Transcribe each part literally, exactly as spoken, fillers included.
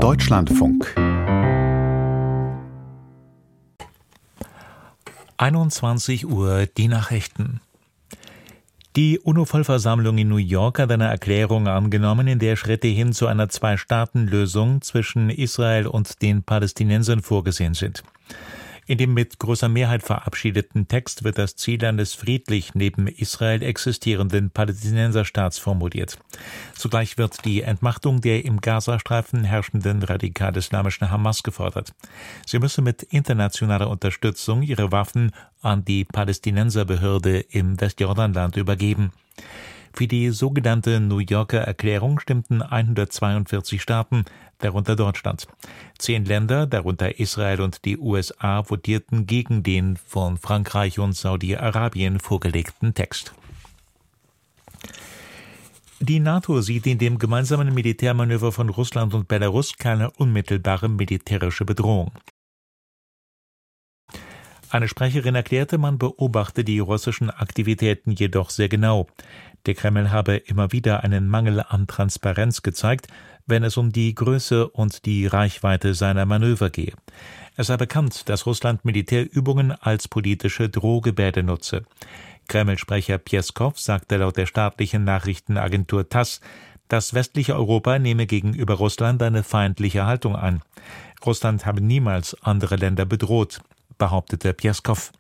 Deutschlandfunk einundzwanzig Uhr die Nachrichten. Die UNO-Vollversammlung in New York hat eine Erklärung angenommen, in der Schritte hin zu einer Zwei-Staaten-Lösung zwischen Israel und den Palästinensern vorgesehen sind. In dem mit großer Mehrheit verabschiedeten Text wird das Ziel eines friedlich neben Israel existierenden Palästinenserstaats formuliert. Zugleich wird die Entmachtung der im Gazastreifen herrschenden radikal-islamischen Hamas gefordert. Sie müsse mit internationaler Unterstützung ihre Waffen an die Palästinenserbehörde im Westjordanland übergeben. Für die sogenannte New Yorker Erklärung stimmten hundertzweiundvierzig Staaten, darunter Deutschland. Zehn Länder, darunter Israel und die U S A, votierten gegen den von Frankreich und Saudi-Arabien vorgelegten Text. Die NATO sieht in dem gemeinsamen Militärmanöver von Russland und Belarus keine unmittelbare militärische Bedrohung. Eine Sprecherin erklärte, man beobachte die russischen Aktivitäten jedoch sehr genau. Der Kreml habe immer wieder einen Mangel an Transparenz gezeigt, wenn es um die Größe und die Reichweite seiner Manöver gehe. Es sei bekannt, dass Russland Militärübungen als politische Drohgebärde nutze. Kreml-Sprecher Pjeskow sagte laut der staatlichen Nachrichtenagentur TASS, das westliche Europa nehme gegenüber Russland eine feindliche Haltung ein. Russland habe niemals andere Länder bedroht, behauptete Pjeskow.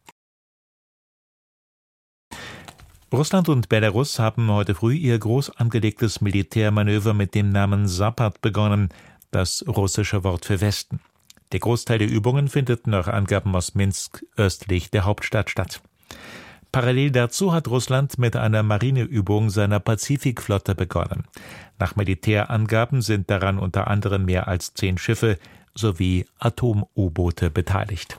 Russland und Belarus haben heute früh ihr groß angelegtes Militärmanöver mit dem Namen Sapad begonnen, das russische Wort für Westen. Der Großteil der Übungen findet nach Angaben aus Minsk östlich der Hauptstadt statt. Parallel dazu hat Russland mit einer Marineübung seiner Pazifikflotte begonnen. Nach Militärangaben sind daran unter anderem mehr als zehn Schiffe sowie Atom-U-Boote beteiligt.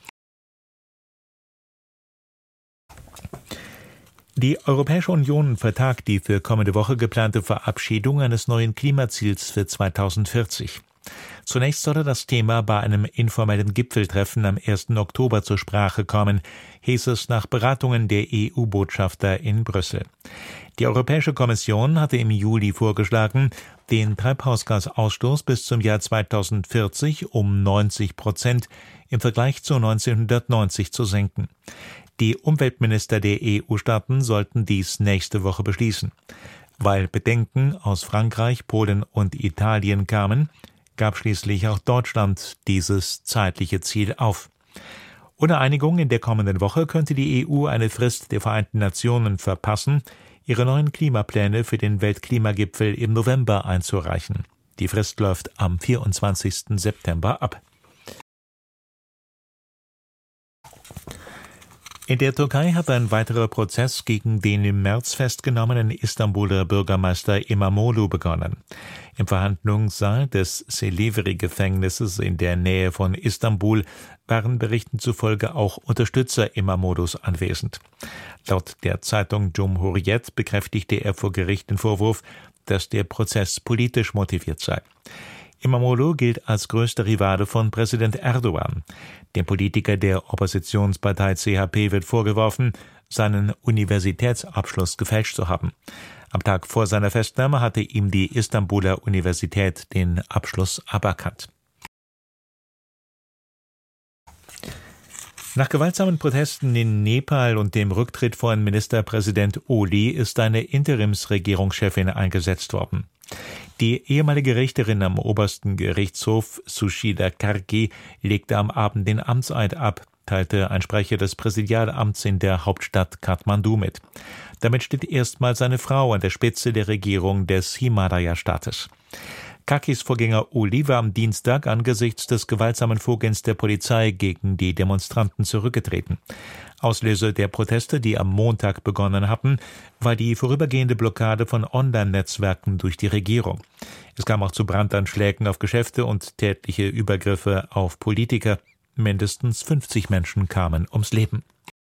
Die Europäische Union vertagt die für kommende Woche geplante Verabschiedung eines neuen Klimaziels für zweitausendvierzig. Zunächst solle das Thema bei einem informellen Gipfeltreffen am ersten Oktober zur Sprache kommen, hieß es nach Beratungen der E U-Botschafter in Brüssel. Die Europäische Kommission hatte im Juli vorgeschlagen, den Treibhausgasausstoß bis zum Jahr zweitausendvierzig um neunzig Prozent im Vergleich zu neunzehnhundertneunzig zu senken. Die Umweltminister der E U-Staaten sollten dies nächste Woche beschließen. Weil Bedenken aus Frankreich, Polen und Italien kamen, gab schließlich auch Deutschland dieses zeitliche Ziel auf. Ohne Einigung in der kommenden Woche könnte die E U eine Frist der Vereinten Nationen verpassen, ihre neuen Klimapläne für den Weltklimagipfel im November einzureichen. Die Frist läuft am vierundzwanzigsten September ab. In der Türkei hat ein weiterer Prozess gegen den im März festgenommenen Istanbuler Bürgermeister İmamoğlu begonnen. Im Verhandlungssaal des Silivri-Gefängnisses in der Nähe von Istanbul waren Berichten zufolge auch Unterstützer İmamoğlu's anwesend. Laut der Zeitung Cumhuriyet bekräftigte er vor Gericht den Vorwurf, dass der Prozess politisch motiviert sei. İmamoğlu gilt als größter Rivale von Präsident Erdogan. Dem Politiker der Oppositionspartei C H P wird vorgeworfen, seinen Universitätsabschluss gefälscht zu haben. Am Tag vor seiner Festnahme hatte ihm die Istanbuler Universität den Abschluss aberkannt. Nach gewaltsamen Protesten in Nepal und dem Rücktritt von Ministerpräsident Oli ist eine Interimsregierungschefin eingesetzt worden. Die ehemalige Richterin am obersten Gerichtshof, Sushila Karki, legte am Abend den Amtseid ab, teilte ein Sprecher des Präsidialamts in der Hauptstadt Kathmandu mit. Damit steht erstmals eine Frau an der Spitze der Regierung des Himalaya-Staates. Karkis Vorgänger Oli war am Dienstag angesichts des gewaltsamen Vorgehens der Polizei gegen die Demonstranten zurückgetreten. Auslöser der Proteste, die am Montag begonnen hatten, war die vorübergehende Blockade von Online-Netzwerken durch die Regierung. Es kam auch zu Brandanschlägen auf Geschäfte und tätliche Übergriffe auf Politiker. Mindestens fünfzig Menschen kamen ums Leben.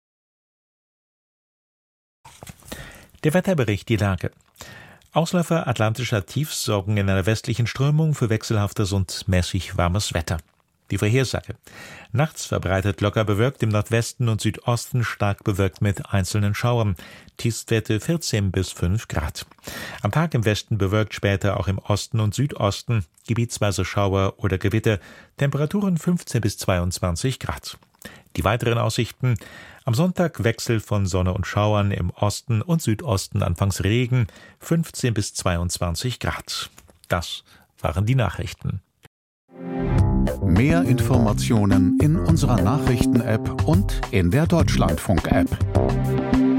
Der Wetterbericht, die Lage. Ausläufer atlantischer Tiefs sorgen in einer westlichen Strömung für wechselhaftes und mäßig warmes Wetter. Die Vorhersage. Nachts verbreitet locker bewölkt, im Nordwesten und Südosten stark bewölkt mit einzelnen Schauern. Tiefstwerte vierzehn bis fünf Grad. Am Tag im Westen bewölkt, später auch im Osten und Südosten, gebietsweise Schauer oder Gewitter, Temperaturen fünfzehn bis zweiundzwanzig Grad. Die weiteren Aussichten: am Sonntag Wechsel von Sonne und Schauern, im Osten und Südosten anfangs Regen, fünfzehn bis zweiundzwanzig Grad. Das waren die Nachrichten. Mehr Informationen in unserer Nachrichten-App und in der Deutschlandfunk-App.